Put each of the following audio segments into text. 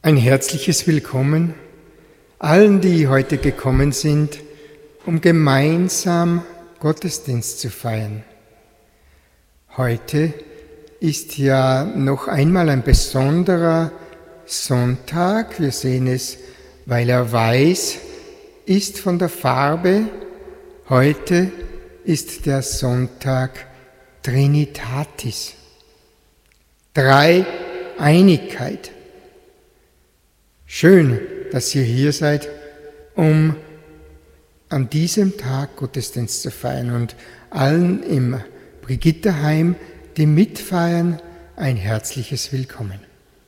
Ein herzliches Willkommen allen, die heute gekommen sind, um gemeinsam Gottesdienst zu feiern. Heute ist ja noch einmal ein besonderer Sonntag. Wir sehen es, weil er weiß ist von der Farbe. Heute ist der Sonntag Trinitatis. Dreieinigkeit. Schön, dass ihr hier seid, um an diesem Tag Gottesdienst zu feiern und allen im Brigitterheim, die mitfeiern, ein herzliches Willkommen.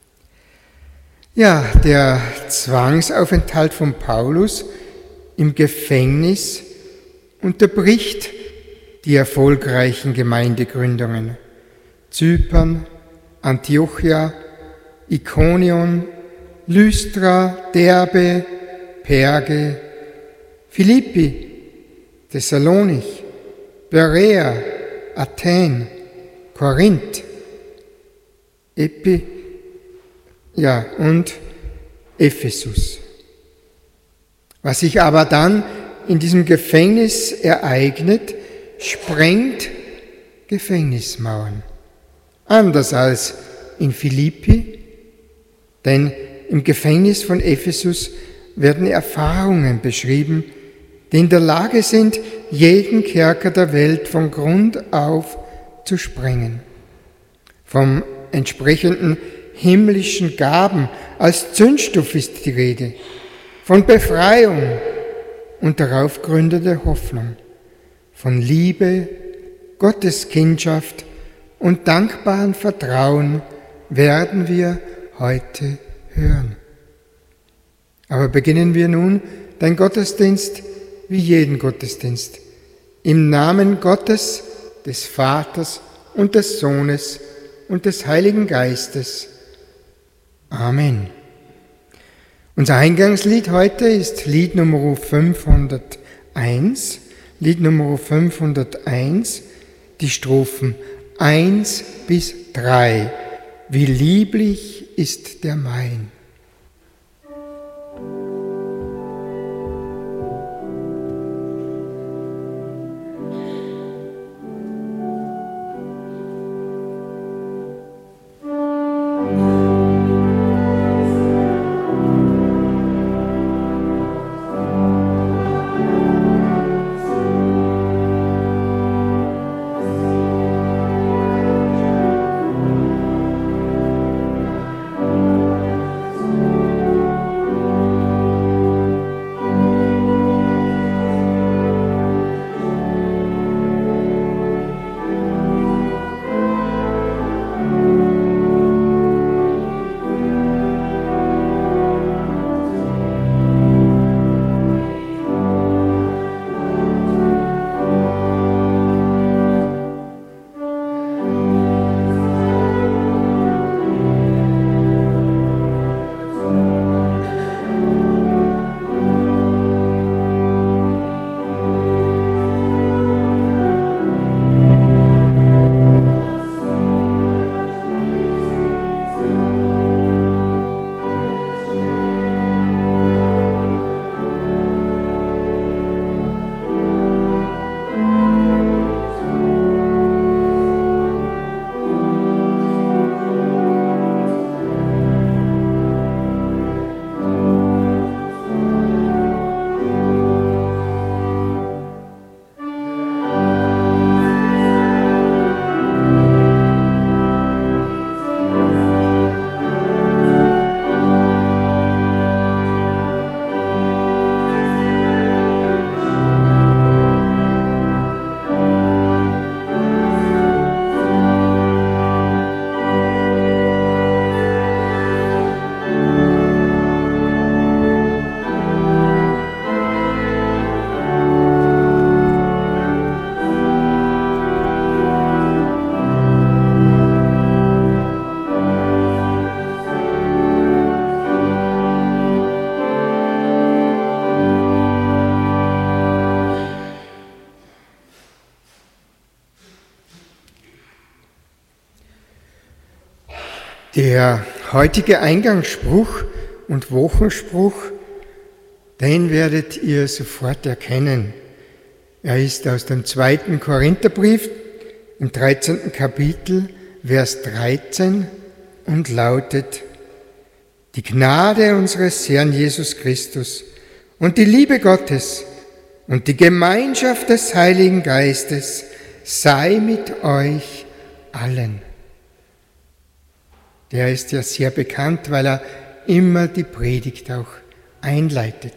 Ja, der Zwangsaufenthalt von Paulus im Gefängnis unterbricht die erfolgreichen Gemeindegründungen. Zypern, Antiochia, Ikonion, Lystra, Derbe, Perge, Philippi, Thessalonich, Berea, Athen, Korinth, und Ephesus. Was sich aber dann in diesem Gefängnis ereignet, sprengt Gefängnismauern. Anders als in Philippi, denn im Gefängnis von Ephesus werden Erfahrungen beschrieben, die in der Lage sind, jeden Kerker der Welt von Grund auf zu sprengen. Vom entsprechenden himmlischen Gaben als Zündstoff ist die Rede, von Befreiung und darauf gründende Hoffnung, von Liebe, Gotteskindschaft und dankbarem Vertrauen werden wir heute hören. Aber beginnen wir nun den Gottesdienst wie jeden Gottesdienst, im Namen Gottes, des Vaters und des Sohnes und des Heiligen Geistes. Amen. Unser Eingangslied heute ist Lied Nummer 501. Lied Nummer 501, die Strophen 1 bis 3. Wie lieblich ist der Main. Der heutige Eingangsspruch und Wochenspruch, den werdet ihr sofort erkennen. Er ist aus dem 2. Korintherbrief im 13. Kapitel, Vers 13 und lautet: Die Gnade unseres Herrn Jesus Christus und die Liebe Gottes und die Gemeinschaft des Heiligen Geistes sei mit euch allen. Der ist ja sehr bekannt, weil er immer die Predigt auch einleitet.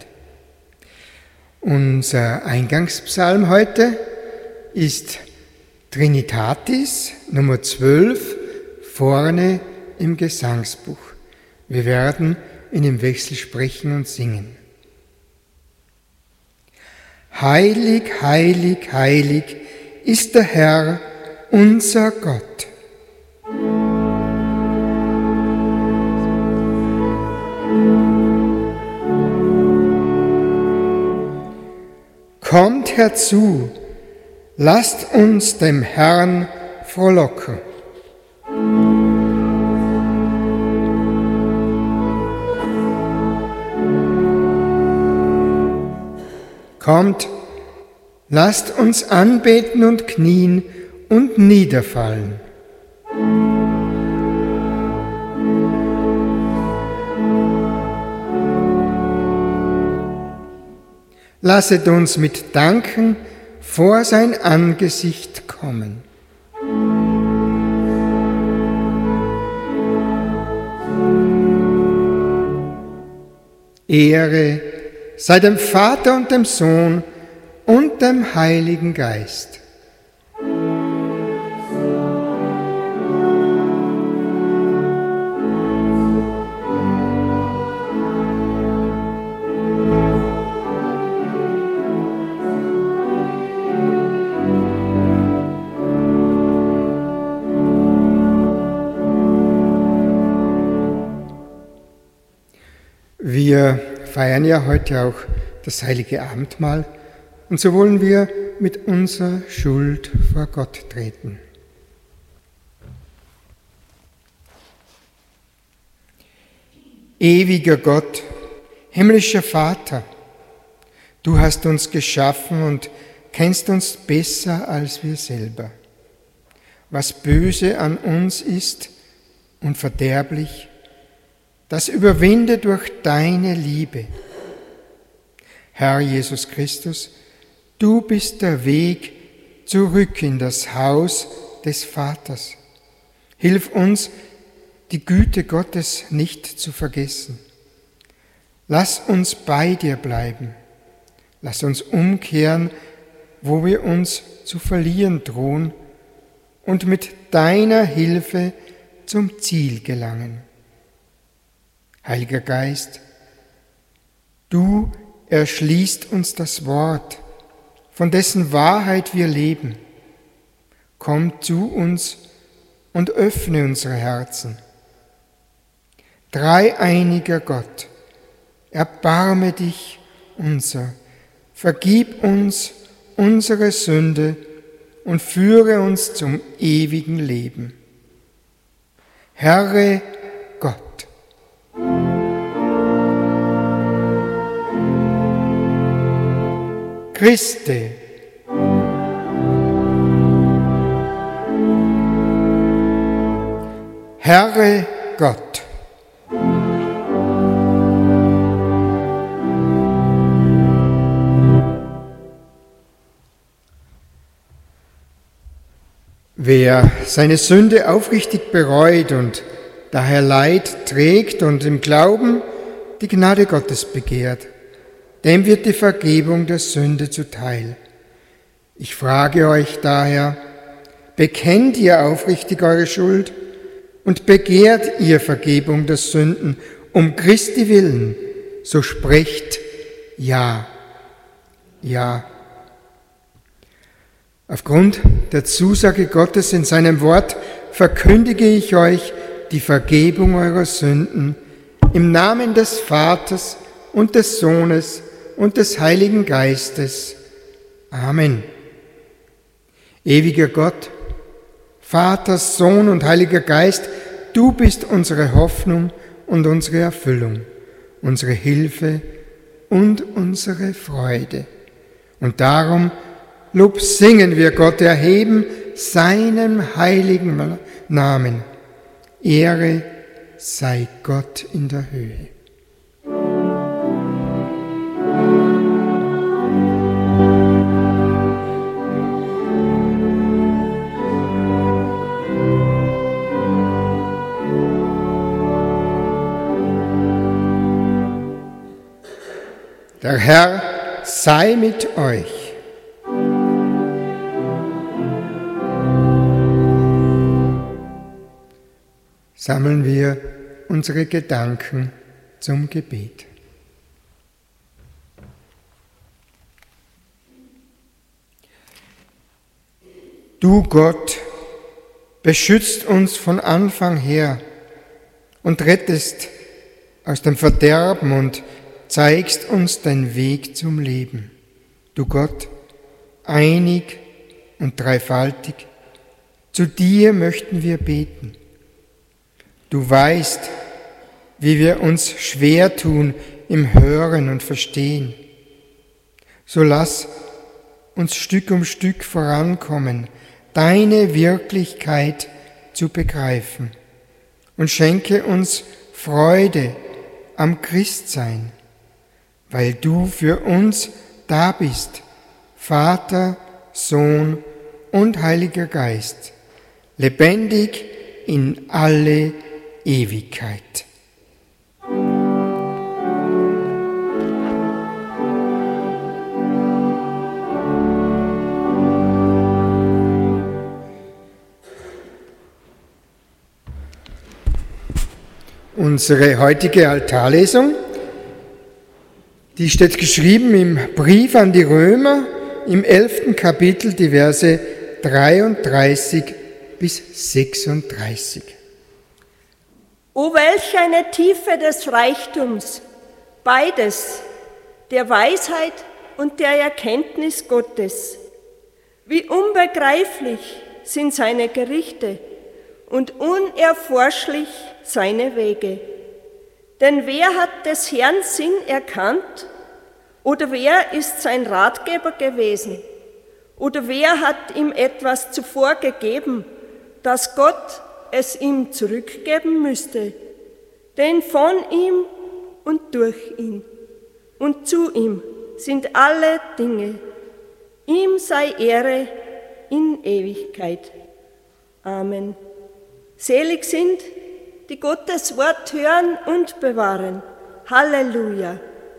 Unser Eingangspsalm heute ist Trinitatis, Nummer 12, vorne im Gesangsbuch. Wir werden in dem Wechsel sprechen und singen. Heilig, heilig, heilig ist der Herr, unser Gott. Kommt herzu, lasst uns dem Herrn frohlocken. Kommt, lasst uns anbeten und knien und niederfallen. Lasset uns mit Danken vor sein Angesicht kommen. Ehre sei dem Vater und dem Sohn und dem Heiligen Geist. Wir feiern ja heute auch das heilige Abendmahl und so wollen wir mit unserer Schuld vor Gott treten. Ewiger Gott, himmlischer Vater, du hast uns geschaffen und kennst uns besser als wir selber. Was böse an uns ist und verderblich, das überwinde durch deine Liebe. Herr Jesus Christus, du bist der Weg zurück in das Haus des Vaters. Hilf uns, die Güte Gottes nicht zu vergessen. Lass uns bei dir bleiben. Lass uns umkehren, wo wir uns zu verlieren drohen, und mit deiner Hilfe zum Ziel gelangen. Heiliger Geist, du erschließt uns das Wort, von dessen Wahrheit wir leben. Komm zu uns und öffne unsere Herzen. Dreieiniger Gott, erbarme dich unser, vergib uns unsere Sünde und führe uns zum ewigen Leben. Herre Gott, Christe, Herre Gott. Wer seine Sünde aufrichtig bereut und daher Leid trägt und im Glauben die Gnade Gottes begehrt, dem wird die Vergebung der Sünde zuteil. Ich frage euch daher, bekennt ihr aufrichtig eure Schuld und begehrt ihr Vergebung der Sünden um Christi willen, so sprecht Ja, Ja. Aufgrund der Zusage Gottes in seinem Wort verkündige ich euch die Vergebung eurer Sünden im Namen des Vaters und des Sohnes und des Heiligen Geistes. Amen. Ewiger Gott, Vater, Sohn und Heiliger Geist, du bist unsere Hoffnung und unsere Erfüllung. unsere Hilfe und unsere Freude. Und darum Lob singen wir Gott, erheben seinem heiligen Namen. Ehre sei Gott in der Höhe. Der Herr sei mit euch. Sammeln wir unsere Gedanken zum Gebet. Du Gott beschützt uns von Anfang her und rettest aus dem Verderben und zeigst uns den Weg zum Leben. Du Gott, einig und dreifaltig, zu dir möchten wir beten. Du weißt, wie wir uns schwer tun im Hören und Verstehen. So lass uns Stück um Stück vorankommen, deine Wirklichkeit zu begreifen und schenke uns Freude am Christsein, weil du für uns da bist, Vater, Sohn und Heiliger Geist, lebendig in alle Ewigkeit. Unsere heutige Altarlesung, die steht geschrieben im Brief an die Römer im 11. Kapitel, die Verse 33 bis 36. O welch eine Tiefe des Reichtums, beides, der Weisheit und der Erkenntnis Gottes. Wie unbegreiflich sind seine Gerichte und unerforschlich seine Wege. Denn wer hat des Herrn Sinn erkannt? Oder wer ist sein Ratgeber gewesen? Oder wer hat ihm etwas zuvor gegeben, dass Gott es ihm zurückgeben müsste? Denn von ihm und durch ihn und zu ihm sind alle Dinge. Ihm sei Ehre in Ewigkeit. Amen. Selig sind, die Gottes Wort hören und bewahren. Halleluja.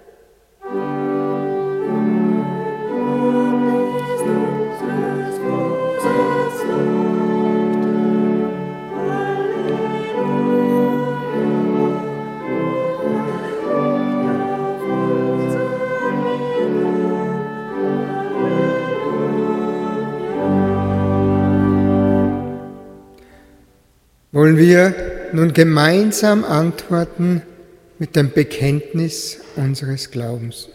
Wollen wir nun gemeinsam antworten mit dem Bekenntnis unseres Glaubens.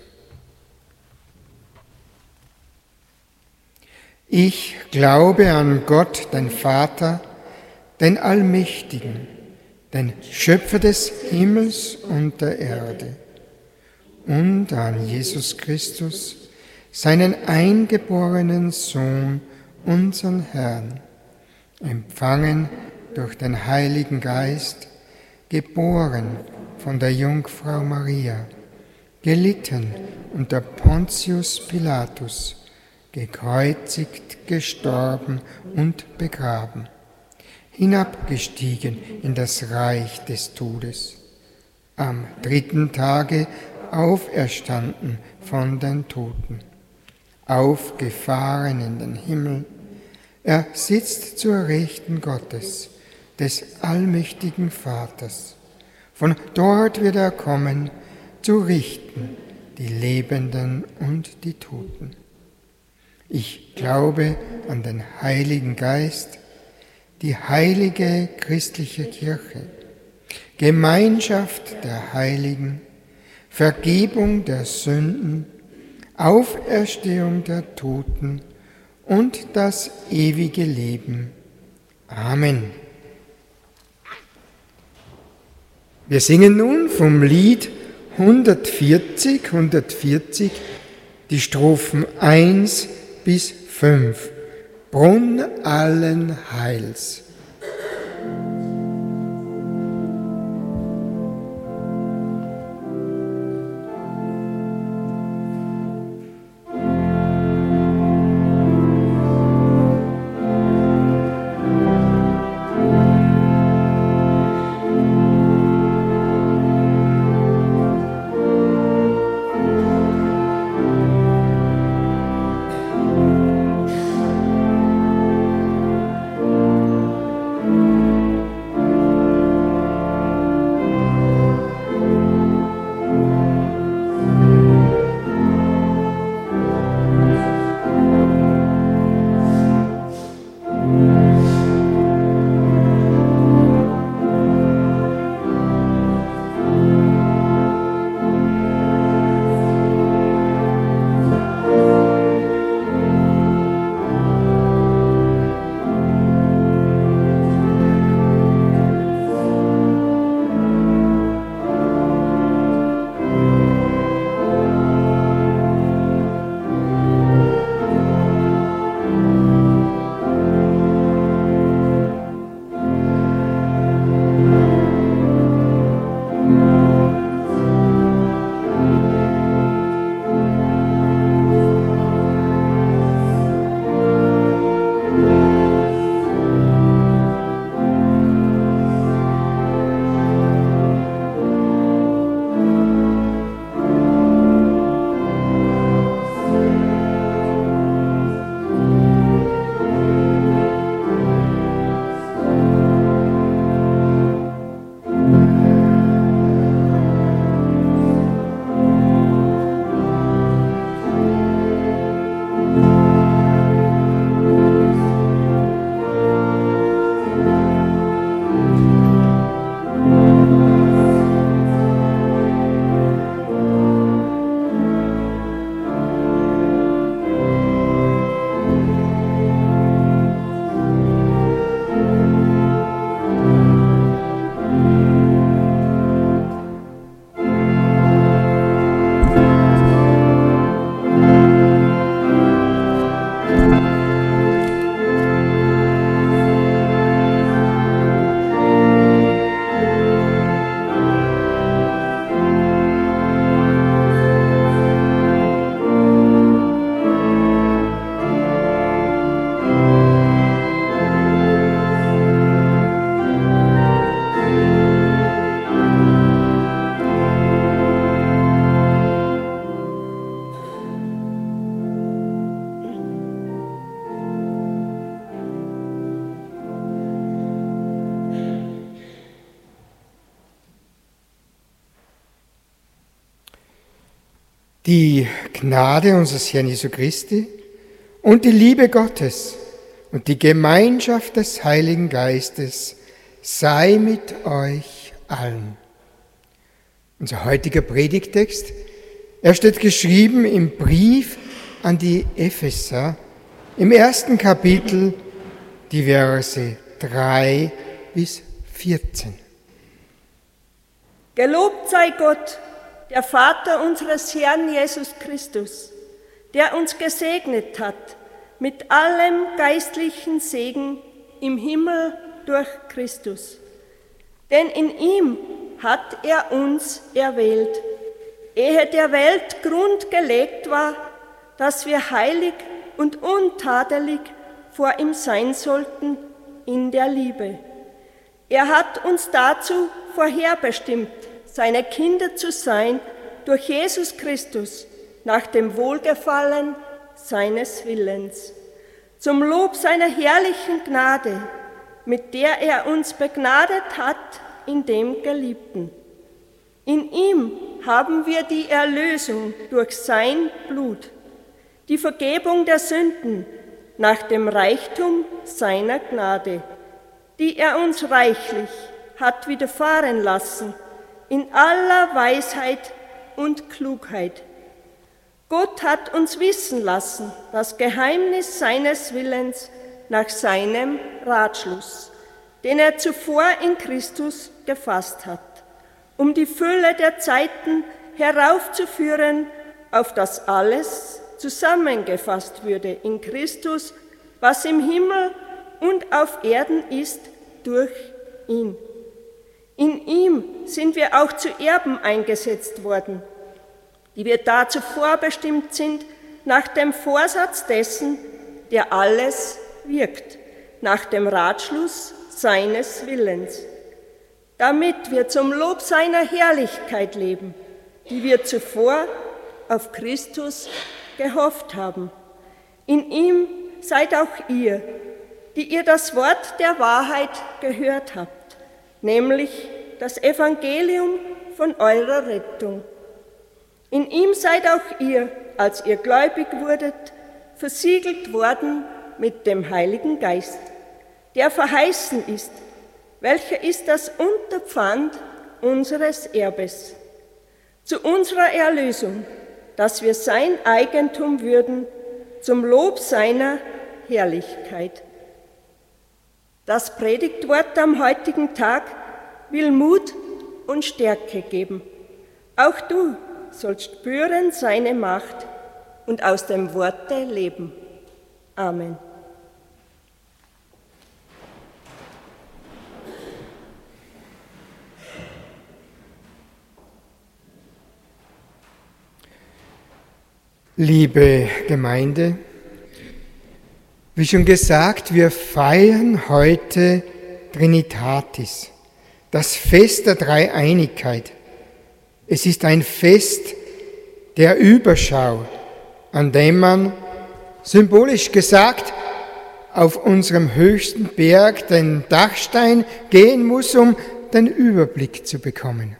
Ich glaube an Gott, den Vater, den Allmächtigen, den Schöpfer des Himmels und der Erde, und an Jesus Christus, seinen eingeborenen Sohn, unseren Herrn, empfangen durch den Heiligen Geist, geboren von der Jungfrau Maria, gelitten unter Pontius Pilatus, gekreuzigt, gestorben und begraben, hinabgestiegen in das Reich des Todes, am 3. Tage auferstanden von den Toten, aufgefahren in den Himmel, er sitzt zur Rechten Gottes, des allmächtigen Vaters. Von dort wird er kommen, zu richten die Lebenden und die Toten. Ich glaube an den Heiligen Geist, die heilige christliche Kirche, Gemeinschaft der Heiligen, Vergebung der Sünden, Auferstehung der Toten und das ewige Leben. Amen. Wir singen nun vom Lied 140, die Strophen 1 bis 5. Brunn allen Heils. Die Gnade unseres Herrn Jesu Christi und die Liebe Gottes und die Gemeinschaft des Heiligen Geistes sei mit euch allen. Unser heutiger Predigttext, er steht geschrieben im Brief an die Epheser, im 1. Kapitel, die Verse 3 bis 14. Gelobt sei Gott, der Vater unseres Herrn Jesus Christus, der uns gesegnet hat mit allem geistlichen Segen im Himmel durch Christus. Denn in ihm hat er uns erwählt, ehe der Welt Grund gelegt war, dass wir heilig und untadelig vor ihm sein sollten in der Liebe. Er hat uns dazu vorherbestimmt, seine Kinder zu sein durch Jesus Christus nach dem Wohlgefallen seines Willens, zum Lob seiner herrlichen Gnade, mit der er uns begnadet hat in dem Geliebten. In ihm haben wir die Erlösung durch sein Blut, die Vergebung der Sünden nach dem Reichtum seiner Gnade, die er uns reichlich hat widerfahren lassen, in aller Weisheit und Klugheit. Gott hat uns wissen lassen, das Geheimnis seines Willens nach seinem Ratschluss, den er zuvor in Christus gefasst hat, um die Fülle der Zeiten heraufzuführen, auf das alles zusammengefasst würde in Christus, was im Himmel und auf Erden ist, durch ihn. In ihm sind wir auch zu Erben eingesetzt worden, die wir dazu vorbestimmt sind, nach dem Vorsatz dessen, der alles wirkt, nach dem Ratschluss seines Willens, damit wir zum Lob seiner Herrlichkeit leben, die wir zuvor auf Christus gehofft haben. In ihm seid auch ihr, die ihr das Wort der Wahrheit gehört habt, nämlich das Evangelium von eurer Rettung. In ihm seid auch ihr, als ihr gläubig wurdet, versiegelt worden mit dem Heiligen Geist, der verheißen ist, welcher ist das Unterpfand unseres Erbes, zu unserer Erlösung, dass wir sein Eigentum würden, zum Lob seiner Herrlichkeit. Das Predigtwort am heutigen Tag will Mut und Stärke geben. Auch du sollst spüren seine Macht und aus dem Worte leben. Amen. Liebe Gemeinde, wie schon gesagt, wir feiern heute Trinitatis, das Fest der Dreieinigkeit. Es ist ein Fest der Überschau, an dem man, symbolisch gesagt, auf unserem höchsten Berg, den Dachstein, gehen muss, um den Überblick zu bekommen.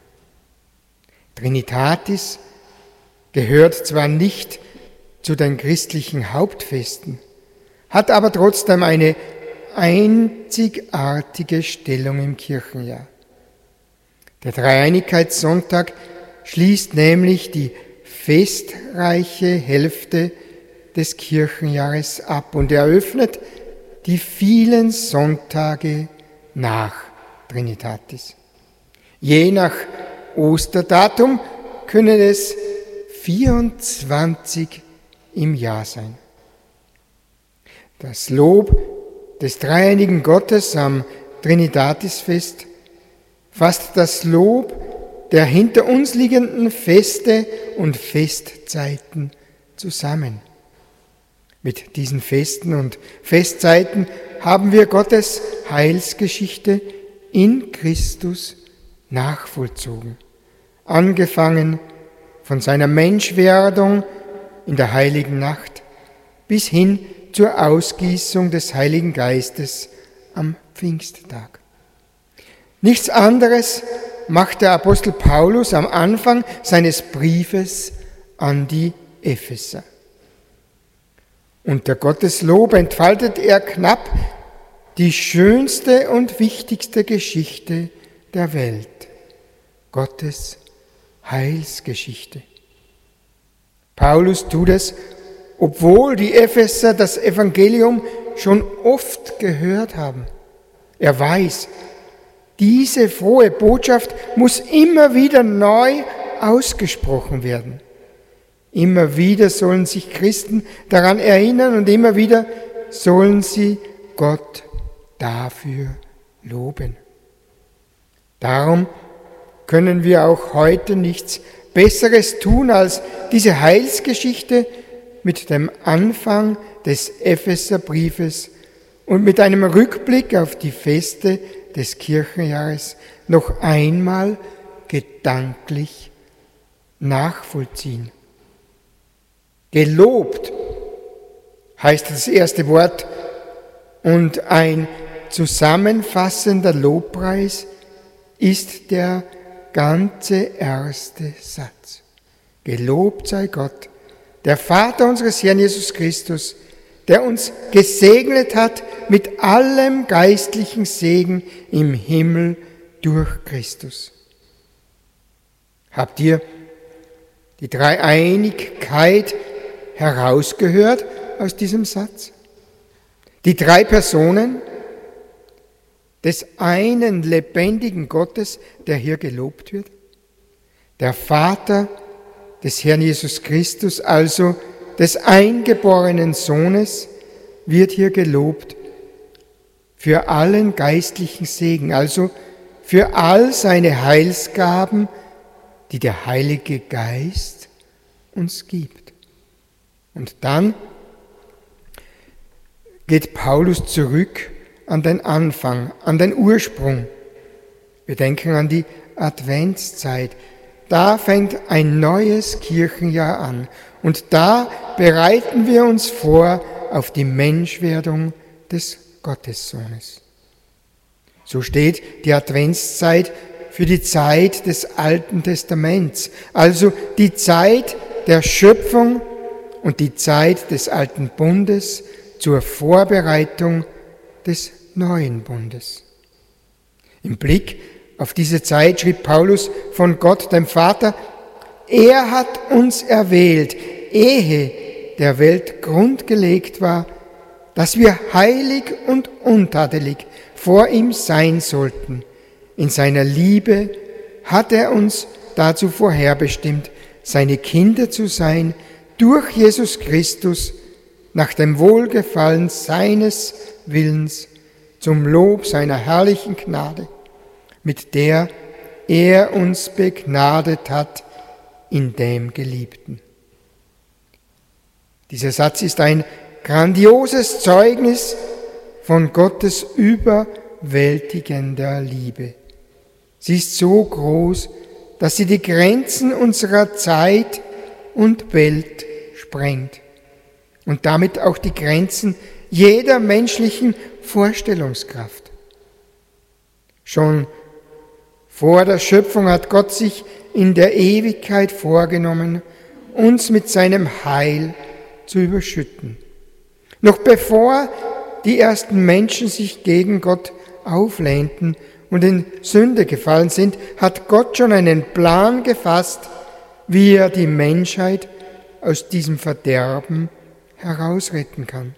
Trinitatis gehört zwar nicht zu den christlichen Hauptfesten, hat aber trotzdem eine einzigartige Stellung im Kirchenjahr. Der Dreieinigkeitssonntag schließt nämlich die festreiche Hälfte des Kirchenjahres ab und eröffnet die vielen Sonntage nach Trinitatis. Je nach Osterdatum können es 24 im Jahr sein. Das Lob des dreieinigen Gottes am Trinitatisfest fasst das Lob der hinter uns liegenden Feste und Festzeiten zusammen. Mit diesen Festen und Festzeiten haben wir Gottes Heilsgeschichte in Christus nachvollzogen, angefangen von seiner Menschwerdung in der heiligen Nacht bis hin zur Ausgießung des Heiligen Geistes am Pfingsttag. Nichts anderes macht der Apostel Paulus am Anfang seines Briefes an die Epheser. Unter Gottes Lob entfaltet er knapp die schönste und wichtigste Geschichte der Welt, Gottes Heilsgeschichte. Paulus tut es, obwohl die Epheser das Evangelium schon oft gehört haben. Er weiß, diese frohe Botschaft muss immer wieder neu ausgesprochen werden. Immer wieder sollen sich Christen daran erinnern und immer wieder sollen sie Gott dafür loben. Darum können wir auch heute nichts Besseres tun, als diese Heilsgeschichte mit dem Anfang des Epheserbriefes und mit einem Rückblick auf die Feste des Kirchenjahres noch einmal gedanklich nachvollziehen. Gelobt heißt das erste Wort und ein zusammenfassender Lobpreis ist der ganze erste Satz. Gelobt sei Gott, der Vater unseres Herrn Jesus Christus, der uns gesegnet hat mit allem geistlichen Segen im Himmel durch Christus. Habt ihr die Dreieinigkeit herausgehört aus diesem Satz? Die drei Personen des einen lebendigen Gottes, der hier gelobt wird. Der Vater des Herrn Jesus Christus, also des eingeborenen Sohnes, wird hier gelobt für allen geistlichen Segen, also für all seine Heilsgaben, die der Heilige Geist uns gibt. Und dann geht Paulus zurück an den Anfang, an den Ursprung. Wir denken an die Adventszeit. Da fängt ein neues Kirchenjahr an. Und da bereiten wir uns vor auf die Menschwerdung des Gottessohnes. So steht die Adventszeit für die Zeit des Alten Testaments, also die Zeit der Schöpfung und die Zeit des Alten Bundes zur Vorbereitung des Neuen Bundes. Im Blick auf diese Zeit schrieb Paulus von Gott, dem Vater: Er hat uns erwählt, ehe der Welt Grund gelegt war, dass wir heilig und untadelig vor ihm sein sollten. In seiner Liebe hat er uns dazu vorherbestimmt, seine Kinder zu sein, durch Jesus Christus, nach dem Wohlgefallen seines Willens, zum Lob seiner herrlichen Gnade, mit der er uns begnadet hat in dem Geliebten. Dieser Satz ist ein grandioses Zeugnis von Gottes überwältigender Liebe. Sie ist so groß, dass sie die Grenzen unserer Zeit und Welt sprengt und damit auch die Grenzen jeder menschlichen Vorstellungskraft. Schon vor der Schöpfung hat Gott sich in der Ewigkeit vorgenommen, uns mit seinem Heil zu überschütten. Noch bevor die ersten Menschen sich gegen Gott auflehnten und in Sünde gefallen sind, hat Gott schon einen Plan gefasst, wie er die Menschheit aus diesem Verderben herausretten kann.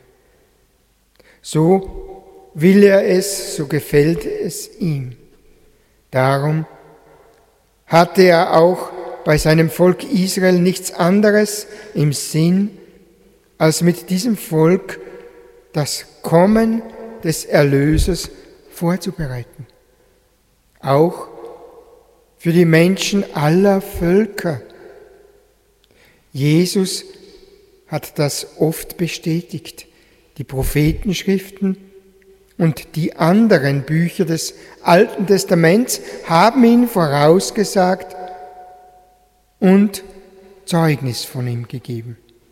So will er es, so gefällt es ihm. Darum hatte er auch bei seinem Volk Israel nichts anderes im Sinn, als mit diesem Volk das Kommen des Erlösers vorzubereiten. Auch für die Menschen aller Völker. Jesus hat das oft bestätigt. Die Prophetenschriften und die anderen Bücher des Alten Testaments haben ihn vorausgesagt und Zeugnis von ihm gegeben.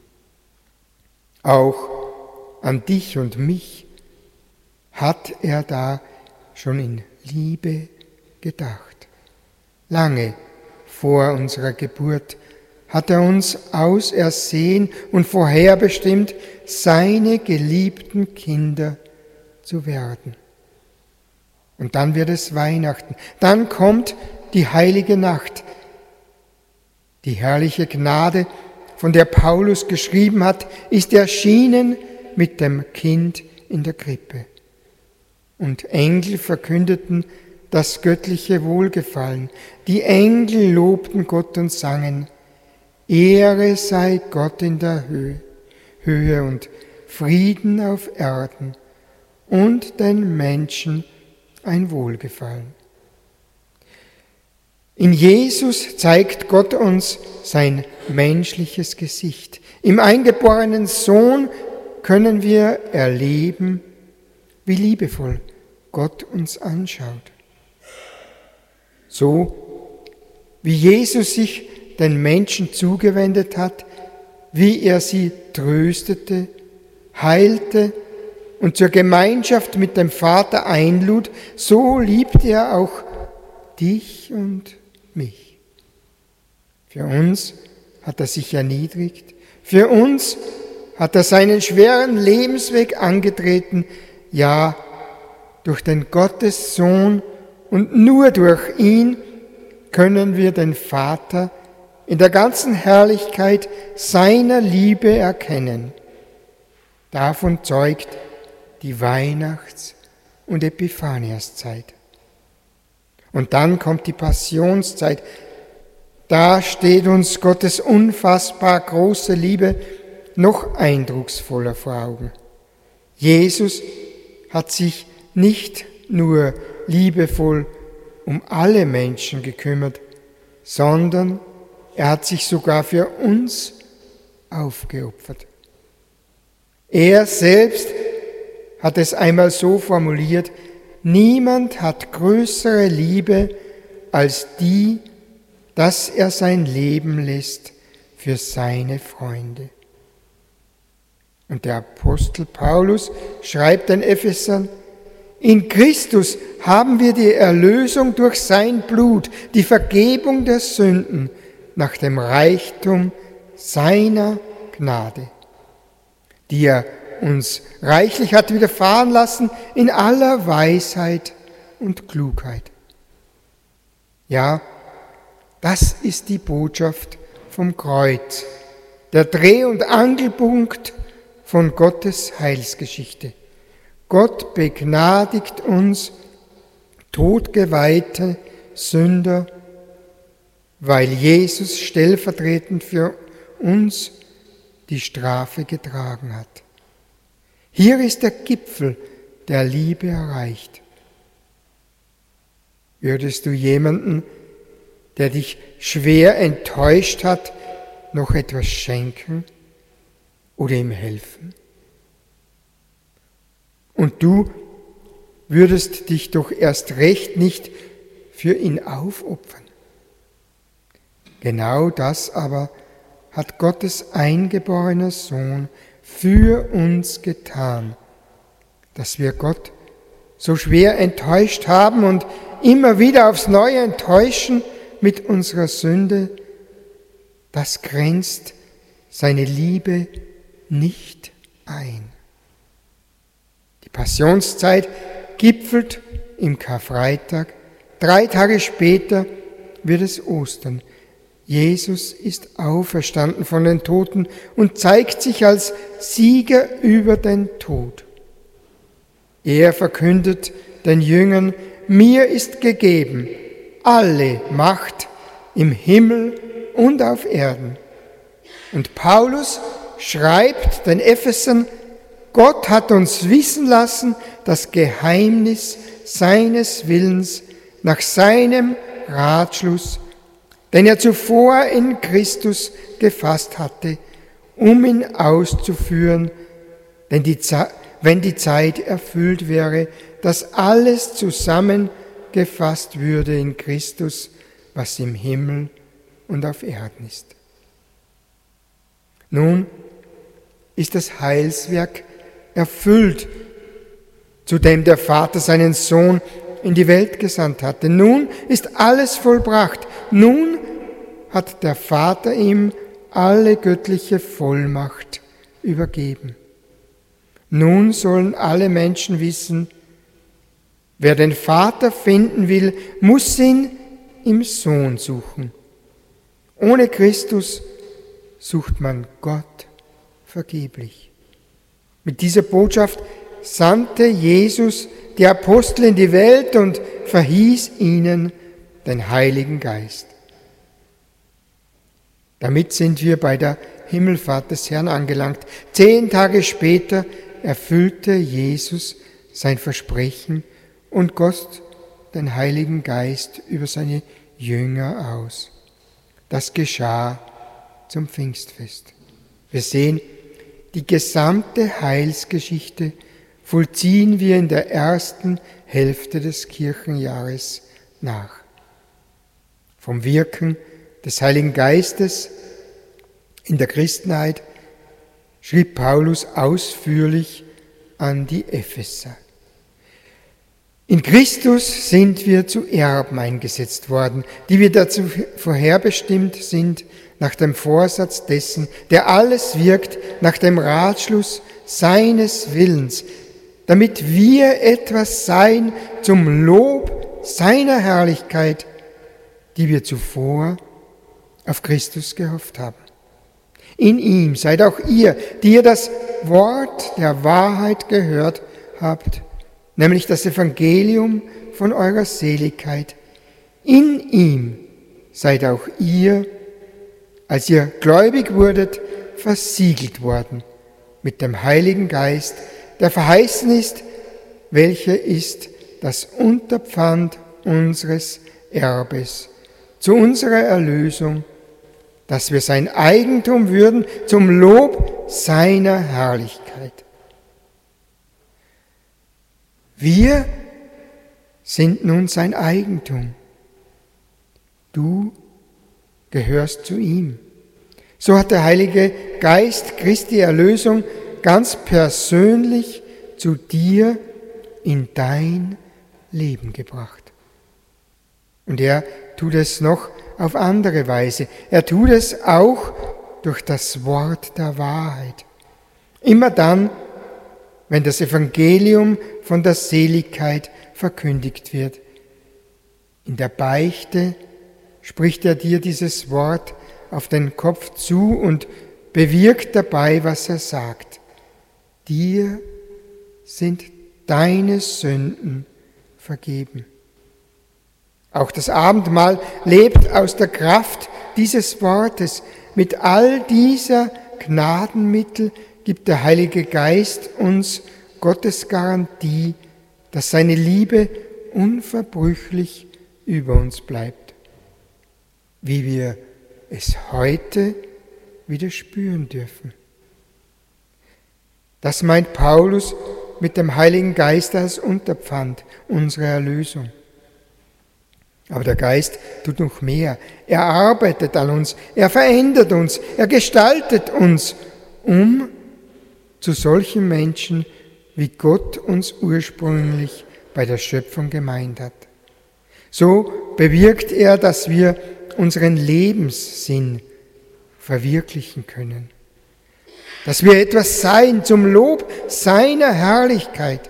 Auch an dich und mich hat er da schon in Liebe gedacht. Lange vor unserer Geburt hat er uns ausersehen und vorherbestimmt, seine geliebten Kinder zu werden. Und dann wird es Weihnachten. Dann kommt die heilige Nacht. Die herrliche Gnade, von der Paulus geschrieben hat, ist erschienen mit dem Kind in der Krippe. Und Engel verkündeten das göttliche Wohlgefallen. Die Engel lobten Gott und sangen: Ehre sei Gott in der Höhe und Frieden auf Erden und den Menschen ein Wohlgefallen. In Jesus zeigt Gott uns sein menschliches Gesicht. Im eingeborenen Sohn können wir erleben, wie liebevoll Gott uns anschaut. So wie Jesus sich den Menschen zugewendet hat, wie er sie tröstete, heilte und zur Gemeinschaft mit dem Vater einlud, so liebt er auch dich und mich. Für uns hat er sich erniedrigt, für uns hat er seinen schweren Lebensweg angetreten, ja, durch den Gottessohn und nur durch ihn können wir den Vater in der ganzen Herrlichkeit seiner Liebe erkennen. Davon zeugt die Weihnachts- und Epiphaniaszeit. Und dann kommt die Passionszeit. Da steht uns Gottes unfassbar große Liebe noch eindrucksvoller vor Augen. Jesus hat sich nicht nur liebevoll um alle Menschen gekümmert, sondern er hat sich sogar für uns aufgeopfert. Er selbst hat es einmal so formuliert: Niemand hat größere Liebe als die, dass er sein Leben lässt für seine Freunde. Und der Apostel Paulus schreibt den Ephesern: In Christus haben wir die Erlösung durch sein Blut, die Vergebung der Sünden nach dem Reichtum seiner Gnade, die er uns reichlich hat widerfahren lassen in aller Weisheit und Klugheit. Ja, das ist die Botschaft vom Kreuz, der Dreh- und Angelpunkt von Gottes Heilsgeschichte. Gott begnadigt uns todgeweihte Sünder, weil Jesus stellvertretend für uns die Strafe getragen hat. Hier ist der Gipfel der Liebe erreicht. Würdest du jemanden, der dich schwer enttäuscht hat, noch etwas schenken oder ihm helfen? Und du würdest dich doch erst recht nicht für ihn aufopfern. Genau das aber hat Gottes eingeborener Sohn für uns getan, dass wir Gott so schwer enttäuscht haben und immer wieder aufs Neue enttäuschen mit unserer Sünde. Das grenzt seine Liebe nicht ein. Die Passionszeit gipfelt im Karfreitag. 3 Tage später wird es Ostern. Jesus ist auferstanden von den Toten und zeigt sich als Sieger über den Tod. Er verkündet den Jüngern: Mir ist gegeben alle Macht im Himmel und auf Erden. Und Paulus schreibt den Ephesern: Gott hat uns wissen lassen das Geheimnis seines Willens nach seinem Ratschluss, den er zuvor in Christus gefasst hatte, um ihn auszuführen, wenn die Zeit erfüllt wäre, dass alles zusammengefasst würde in Christus, was im Himmel und auf Erden ist. Nun ist das Heilswerk erfüllt, zu dem der Vater seinen Sohn in die Welt gesandt hatte. Nun ist alles vollbracht. Nun hat der Vater ihm alle göttliche Vollmacht übergeben. Nun sollen alle Menschen wissen, wer den Vater finden will, muss ihn im Sohn suchen. Ohne Christus sucht man Gott vergeblich. Mit dieser Botschaft sandte Jesus die Apostel in die Welt und verhieß ihnen den Heiligen Geist. Damit sind wir bei der Himmelfahrt des Herrn angelangt. 10 Tage später erfüllte Jesus sein Versprechen und goss den Heiligen Geist über seine Jünger aus. Das geschah zum Pfingstfest. Wir sehen, die gesamte Heilsgeschichte vollziehen wir in der ersten Hälfte des Kirchenjahres nach. Vom Wirken des Heiligen Geistes in der Christenheit schrieb Paulus ausführlich an die Epheser. In Christus sind wir zu Erben eingesetzt worden, die wir dazu vorherbestimmt sind, nach dem Vorsatz dessen, der alles wirkt, nach dem Ratschluss seines Willens, damit wir etwas seien zum Lob seiner Herrlichkeit, die wir zuvor auf Christus gehofft haben. In ihm seid auch ihr, die ihr das Wort der Wahrheit gehört habt, nämlich das Evangelium von eurer Seligkeit. In ihm seid auch ihr, als ihr gläubig wurdet, versiegelt worden mit dem Heiligen Geist, der verheißen ist, welcher ist das Unterpfand unseres Erbes zu unserer Erlösung, dass wir sein Eigentum würden zum Lob seiner Herrlichkeit. Wir sind nun sein Eigentum. Du gehörst zu ihm. So hat der Heilige Geist Christi Erlösung ganz persönlich zu dir in dein Leben gebracht. Und er tut es noch auf andere Weise. Er tut es auch durch das Wort der Wahrheit. Immer dann, wenn das Evangelium von der Seligkeit verkündigt wird. In der Beichte spricht er dir dieses Wort auf den Kopf zu und bewirkt dabei, was er sagt. Dir sind deine Sünden vergeben. Auch das Abendmahl lebt aus der Kraft dieses Wortes. Mit all dieser Gnadenmittel gibt der Heilige Geist uns Gottes Garantie, dass seine Liebe unverbrüchlich über uns bleibt. Wie wir es heute wieder spüren dürfen. Das meint Paulus mit dem Heiligen Geist als Unterpfand unserer Erlösung. Aber der Geist tut noch mehr. Er arbeitet an uns, er verändert uns, er gestaltet uns, um zu solchen Menschen, wie Gott uns ursprünglich bei der Schöpfung gemeint hat. So bewirkt er, dass wir unseren Lebenssinn verwirklichen können. Dass wir etwas sein zum Lob seiner Herrlichkeit.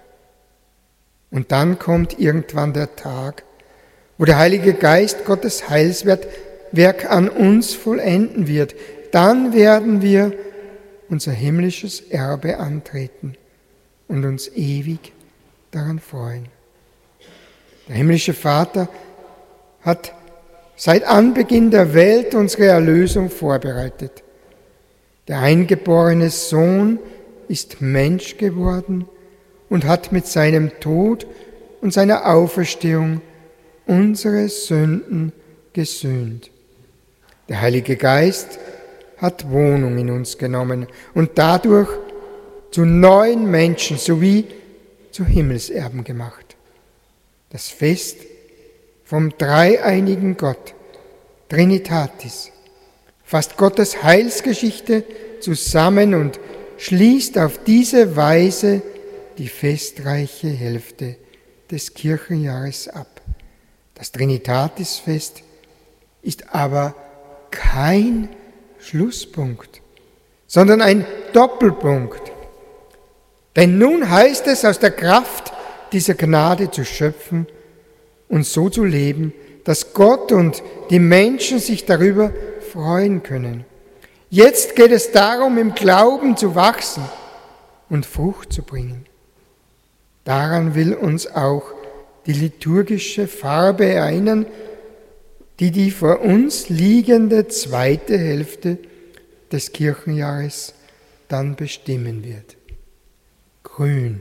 Und dann kommt irgendwann der Tag, wo der Heilige Geist Gottes Heilswerk an uns vollenden wird. Dann werden wir unser himmlisches Erbe antreten und uns ewig daran freuen. Der himmlische Vater hat seit Anbeginn der Welt unsere Erlösung vorbereitet. Der eingeborene Sohn ist Mensch geworden und hat mit seinem Tod und seiner Auferstehung unsere Sünden gesühnt. Der Heilige Geist hat Wohnung in uns genommen und dadurch zu neuen Menschen sowie zu Himmelserben gemacht. Das Fest vom dreieinigen Gott, Trinitatis, fasst Gottes Heilsgeschichte zusammen und schließt auf diese Weise die festreiche Hälfte des Kirchenjahres ab. Das Trinitatisfest ist aber kein Schlusspunkt, sondern ein Doppelpunkt. Denn nun heißt es, aus der Kraft dieser Gnade zu schöpfen und so zu leben, dass Gott und die Menschen sich darüber freuen können. Jetzt geht es darum, im Glauben zu wachsen und Frucht zu bringen. Daran will uns auch die liturgische Farbe erinnern, die vor uns liegende zweite Hälfte des Kirchenjahres dann bestimmen wird. Grün.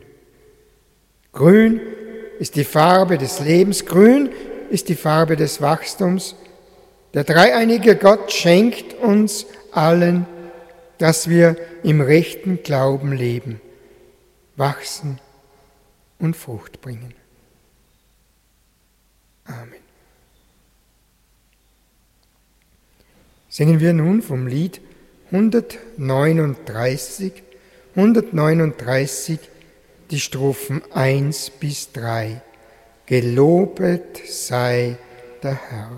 Grün ist die Farbe des Lebens, grün ist die Farbe des Wachstums. Der dreieinige Gott schenkt uns allen, dass wir im rechten Glauben leben, wachsen und Frucht bringen. Amen. Singen wir nun vom Lied 139 die Strophen 1 bis 3. Gelobet sei der Herr.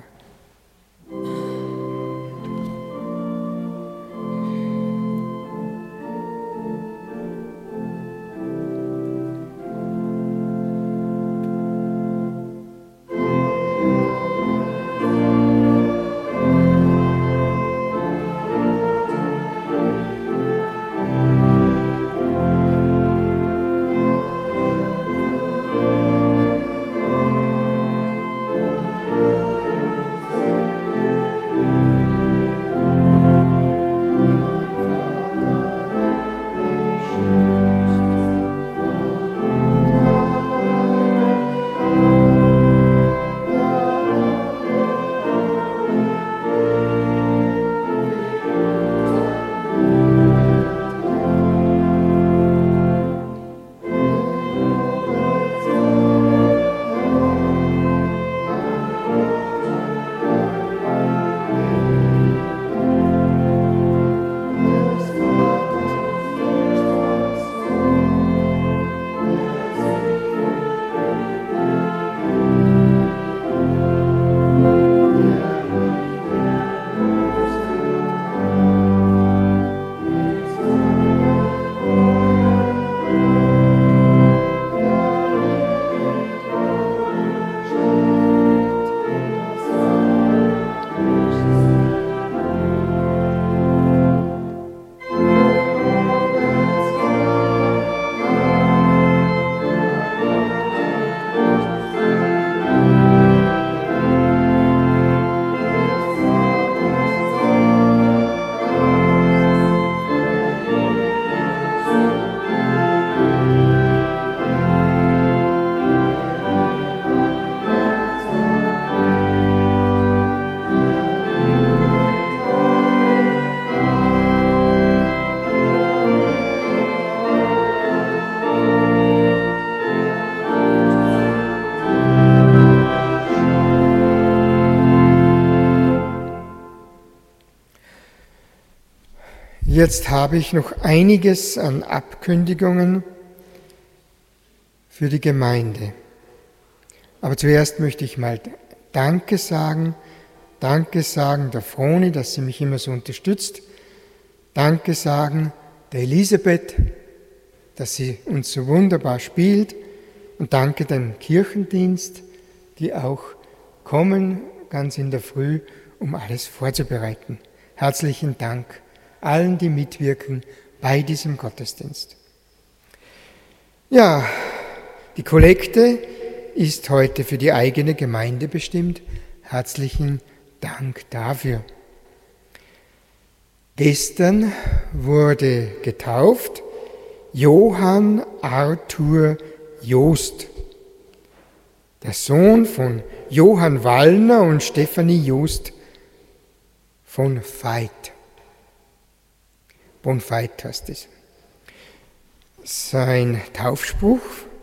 Jetzt habe ich noch einiges an Abkündigungen für die Gemeinde. Aber zuerst möchte ich mal Danke sagen der Froni, dass sie mich immer so unterstützt. Danke sagen der Elisabeth, dass sie uns so wunderbar spielt. Und danke dem Kirchendienst, die auch kommen, ganz in der Früh, um alles vorzubereiten. Herzlichen Dank allen, die mitwirken bei diesem Gottesdienst. Ja, die Kollekte ist heute für die eigene Gemeinde bestimmt. Herzlichen Dank dafür. Gestern wurde getauft Johann Arthur Joost, der Sohn von Johann Wallner und Stefanie Joost von Veit. Bonveit heißt es. Sein Taufspruch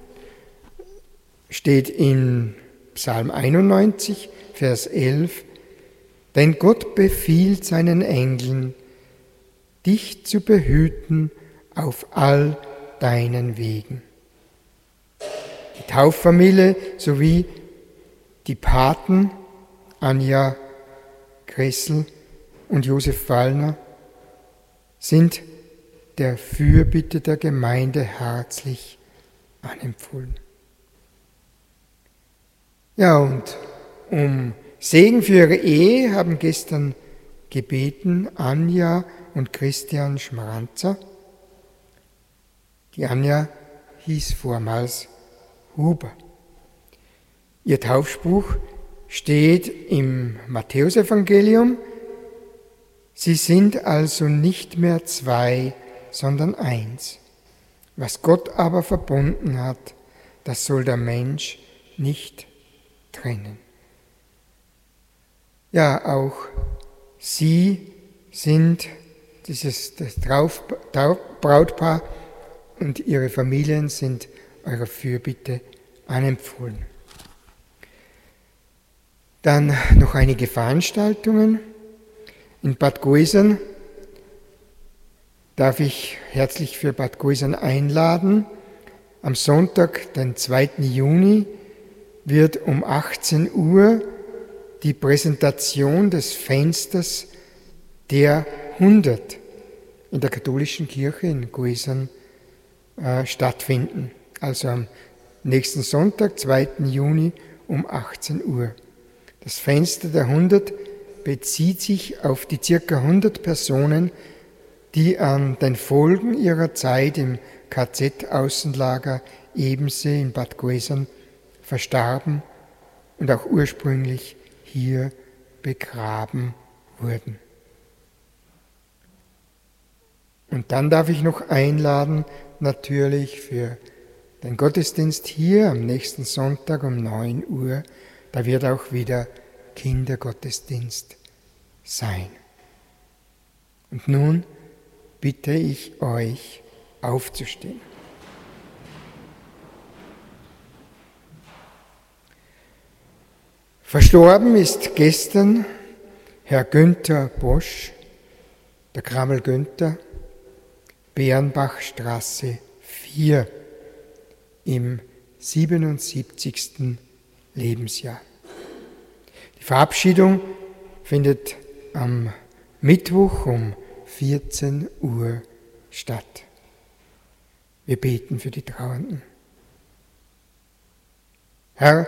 steht in Psalm 91, Vers 11. Denn Gott befiehlt seinen Engeln, dich zu behüten auf all deinen Wegen. Die Tauffamilie sowie die Paten Anja Kressel und Josef Wallner sind der Fürbitte der Gemeinde herzlich anempfohlen. Ja, und um Segen für ihre Ehe haben gestern gebeten Anja und Christian Schmaranzer. Die Anja hieß vormals Huber. Ihr Taufspruch steht im Matthäusevangelium: Sie sind also nicht mehr zwei, sondern eins. Was Gott aber verbunden hat, das soll der Mensch nicht trennen. Ja, auch Sie sind das Brautpaar und Ihre Familien sind eurer Fürbitte anempfohlen. Dann noch einige Veranstaltungen. In Bad Goisern darf ich herzlich für Bad Goisern einladen. Am Sonntag, den 2. Juni, wird um 18 Uhr die Präsentation des Fensters der 100 in der katholischen Kirche in Goisern stattfinden. Also am nächsten Sonntag, 2. Juni um 18 Uhr. Das Fenster der 100 bezieht sich auf die ca. 100 Personen, die an den Folgen ihrer Zeit im KZ-Außenlager Ebensee in Bad Goisern verstarben und auch ursprünglich hier begraben wurden. Und dann darf ich noch einladen, natürlich für den Gottesdienst hier am nächsten Sonntag um 9 Uhr. Da wird auch wieder Kindergottesdienst sein. Und nun bitte ich euch aufzustehen. Verstorben ist gestern Herr Günther Bosch, der Krammel Günther, Bärenbachstraße 4 im 77. Lebensjahr. Die Verabschiedung findet am Mittwoch um 14 Uhr statt. Wir beten für die Trauernden. Herr,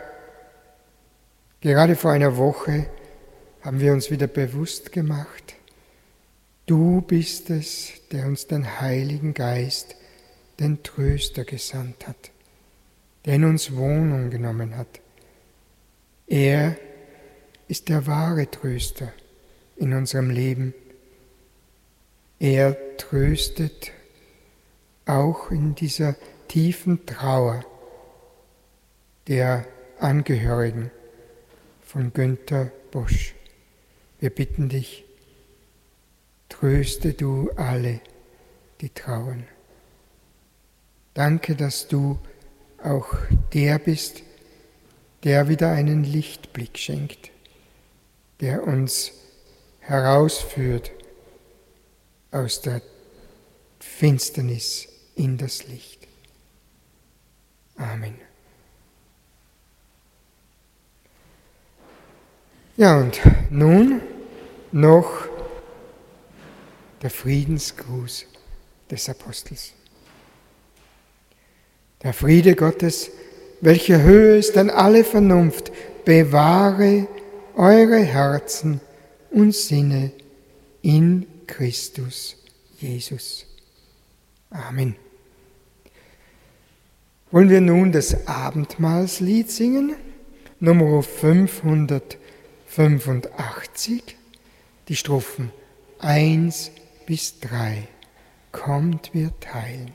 gerade vor einer Woche haben wir uns wieder bewusst gemacht, du bist es, der uns den Heiligen Geist, den Tröster gesandt hat, der in uns Wohnung genommen hat. Er ist der wahre Tröster in unserem Leben. Er tröstet auch in dieser tiefen Trauer der Angehörigen von Günther Bosch. Wir bitten dich, tröste du alle, die trauern. Danke, dass du auch der bist, der wieder einen Lichtblick schenkt, der uns herausführt aus der Finsternis in das Licht. Amen. Ja, und nun noch der Friedensgruß des Apostels. Der Friede Gottes, welcher höher ist an alle Vernunft, bewahre eure Herzen und Sinne in Christus Jesus. Amen. Wollen wir nun das Abendmahlslied singen? Nummer 585, die Strophen 1 bis 3. Kommt, wir teilen.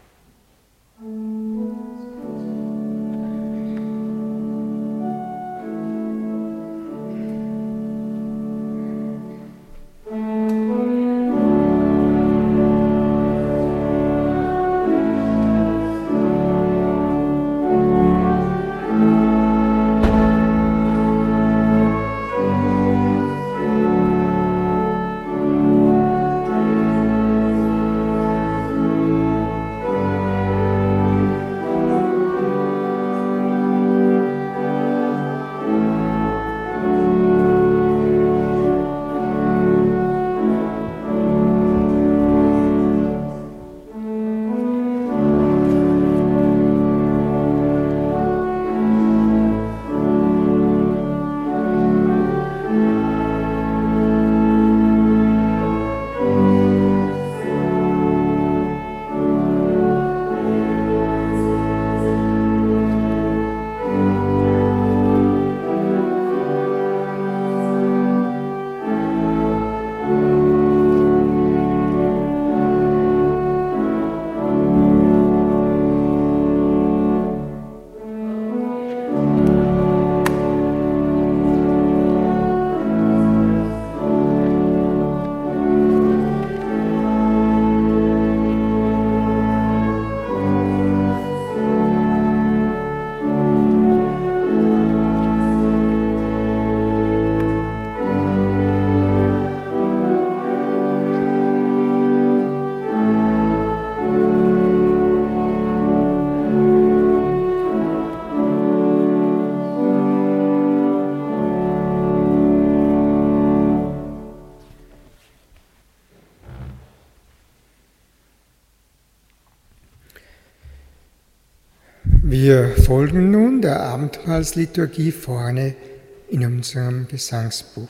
Wir folgen nun der Abendmahlsliturgie vorne in unserem Gesangsbuch.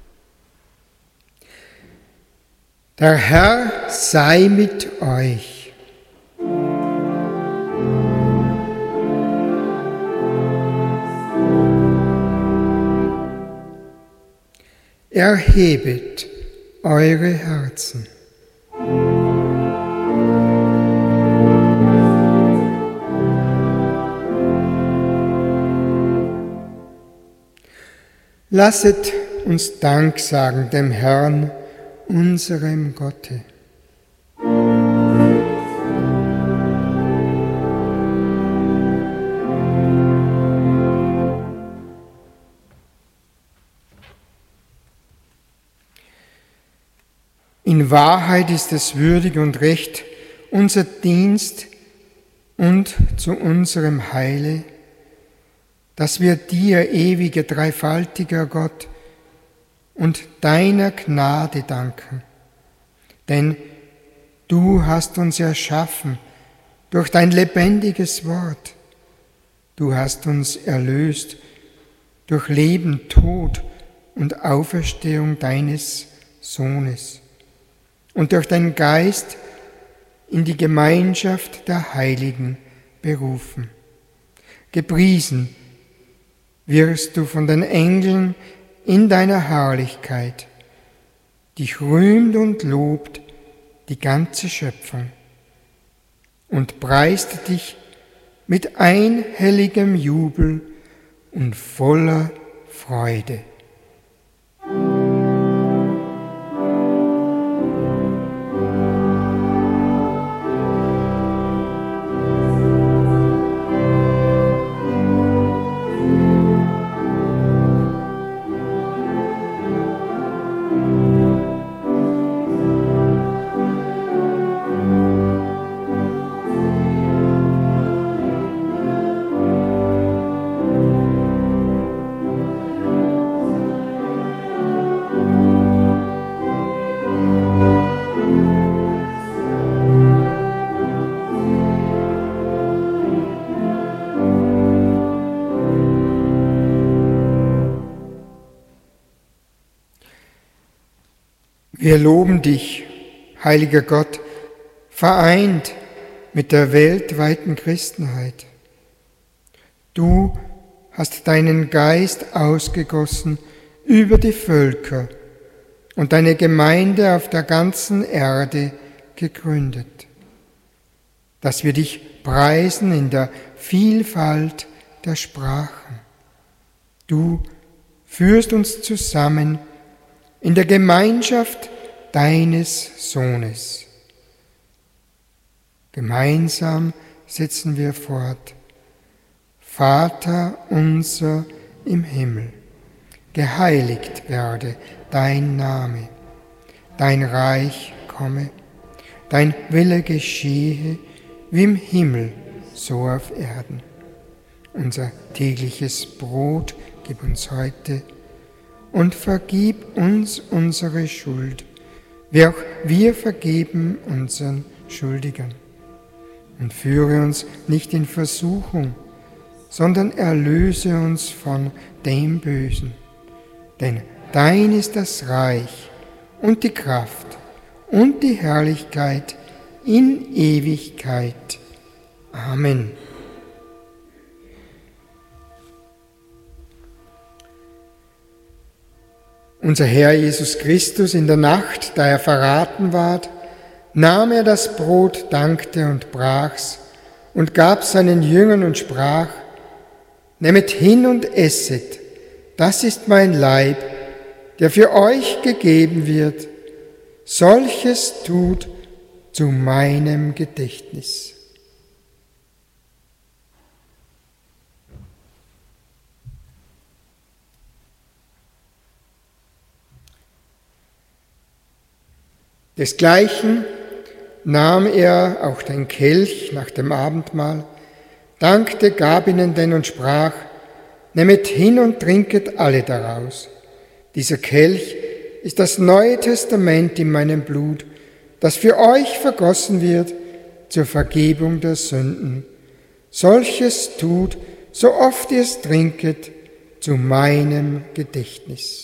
Der Herr sei mit euch. Erhebet eure Herzen. Lasset uns Dank sagen dem Herrn, unserem Gotte. In Wahrheit ist es würdig und recht, unser Dienst und zu unserem Heile, dass wir dir, ewiger, dreifaltiger Gott, und deiner Gnade danken. Denn du hast uns erschaffen durch dein lebendiges Wort. Du hast uns erlöst durch Leben, Tod und Auferstehung deines Sohnes und durch deinen Geist in die Gemeinschaft der Heiligen berufen. Gepriesen wirst du von den Engeln in deiner Herrlichkeit. Dich rühmt und lobt die ganze Schöpfung und preist dich mit einhelligem Jubel und voller Freude. Wir loben dich, heiliger Gott, vereint mit der weltweiten Christenheit. Du hast deinen Geist ausgegossen über die Völker und deine Gemeinde auf der ganzen Erde gegründet, dass wir dich preisen in der Vielfalt der Sprachen. Du führst uns zusammen in der Gemeinschaft deines Sohnes. Gemeinsam setzen wir fort. Vater unser im Himmel, geheiligt werde dein Name, dein Reich komme, dein Wille geschehe, wie im Himmel, so auf Erden. Unser tägliches Brot gib uns heute und vergib uns unsere Schuld, wie auch wir vergeben unseren Schuldigern. Und führe uns nicht in Versuchung, sondern erlöse uns von dem Bösen. Denn dein ist das Reich und die Kraft und die Herrlichkeit in Ewigkeit. Amen. Unser Herr Jesus Christus, in der Nacht, da er verraten ward, nahm er das Brot, dankte und brach's und gab seinen Jüngern und sprach: Nehmet hin und esset, das ist mein Leib, der für euch gegeben wird. Solches tut zu meinem Gedächtnis. Desgleichen nahm er auch den Kelch nach dem Abendmahl, dankte, gab ihnen den und sprach: Nehmet hin und trinket alle daraus. Dieser Kelch ist das Neue Testament in meinem Blut, das für euch vergossen wird zur Vergebung der Sünden. Solches tut, so oft ihr es trinket, zu meinem Gedächtnis.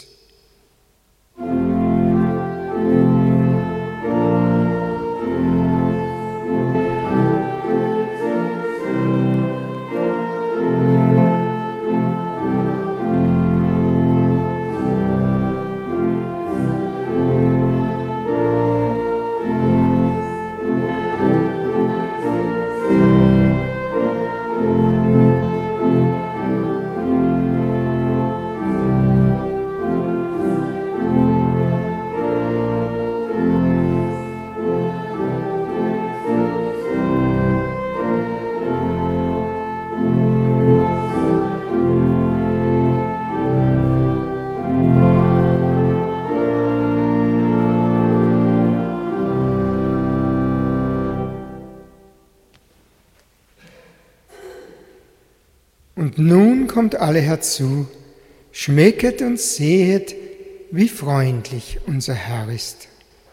Und nun kommt alle herzu, schmecket und sehet, wie freundlich unser Herr ist.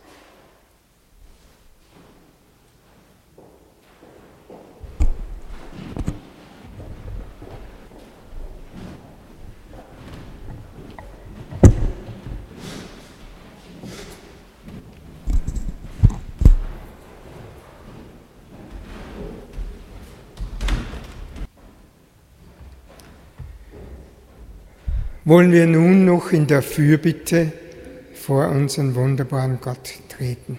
Wollen wir nun noch in der Fürbitte vor unseren wunderbaren Gott treten.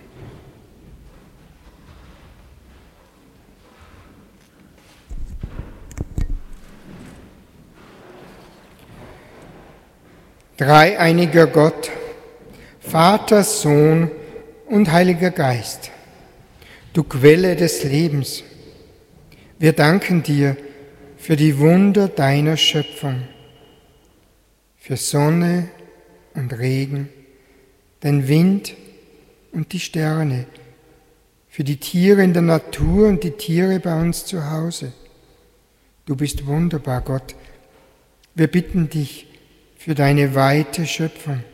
Dreieiniger Gott, Vater, Sohn und Heiliger Geist, du Quelle des Lebens, wir danken dir für die Wunder deiner Schöpfung, für Sonne und Regen, den Wind und die Sterne, für die Tiere in der Natur und die Tiere bei uns zu Hause. Du bist wunderbar, Gott. Wir bitten dich für deine weite Schöpfung.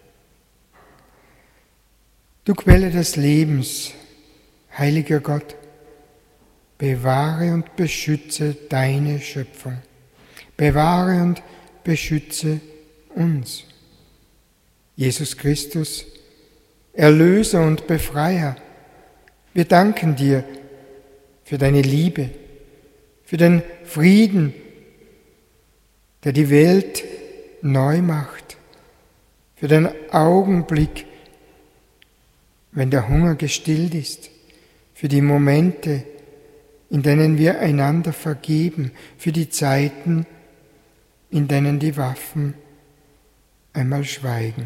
Du Quelle des Lebens, heiliger Gott, bewahre und beschütze deine Schöpfung. Bewahre und beschütze uns. Jesus Christus, Erlöser und Befreier. Wir danken dir für deine Liebe, für den Frieden, der die Welt neu macht, für den Augenblick, wenn der Hunger gestillt ist, für die Momente, in denen wir einander vergeben, für die Zeiten, in denen die Waffen einmal schweigen.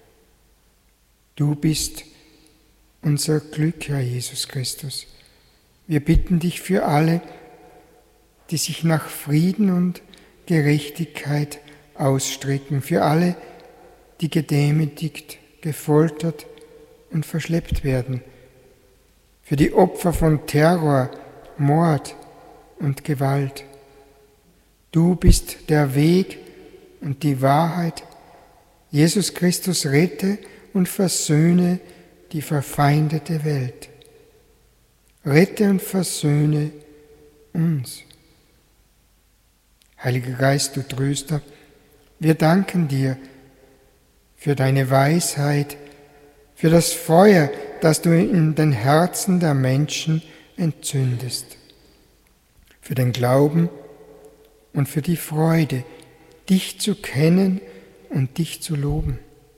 Du bist unser Glück, Herr Jesus Christus. Wir bitten dich für alle, die sich nach Frieden und Gerechtigkeit ausstrecken, für alle, die gedemütigt, gefoltert und verschleppt werden, für die Opfer von Terror, Mord und Gewalt. Du bist der Weg und die Wahrheit. Jesus Christus, rette und versöhne die verfeindete Welt. Rette und versöhne uns. Heiliger Geist, du Tröster, wir danken dir für deine Weisheit, für das Feuer, das du in den Herzen der Menschen entzündest, für den Glauben und für die Freude, dich zu kennen und dich zu loben.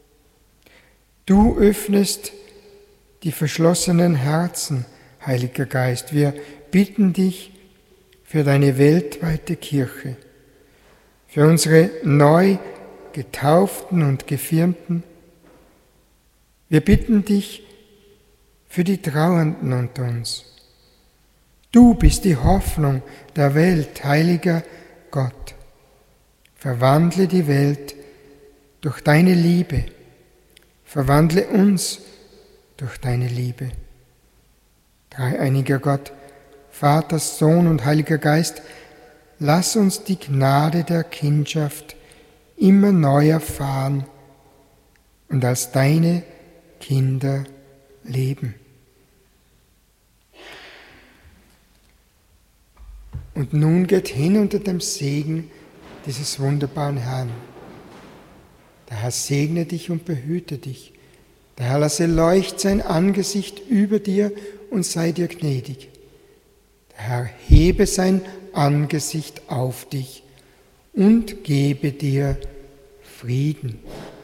Du öffnest die verschlossenen Herzen, Heiliger Geist. Wir bitten dich für deine weltweite Kirche, für unsere neu Getauften und Gefirmten. Wir bitten dich für die Trauernden unter uns. Du bist die Hoffnung der Welt, heiliger Gott. Verwandle die Welt durch deine Liebe. Verwandle uns durch deine Liebe. Dreieiniger Gott, Vater, Sohn und Heiliger Geist, lass uns die Gnade der Kindschaft immer neu erfahren und als deine Kinder leben. Und nun geht hin unter dem Segen dieses wunderbaren Herrn. Der Herr segne dich und behüte dich. Der Herr lasse leuchten sein Angesicht über dir und sei dir gnädig. Der Herr hebe sein Angesicht auf dich und gebe dir Frieden.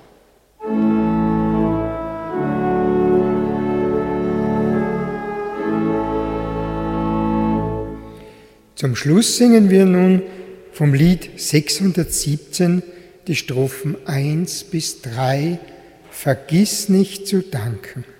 Zum Schluss singen wir nun vom Lied 617 die Strophen 1 bis 3, Vergiss nicht zu danken.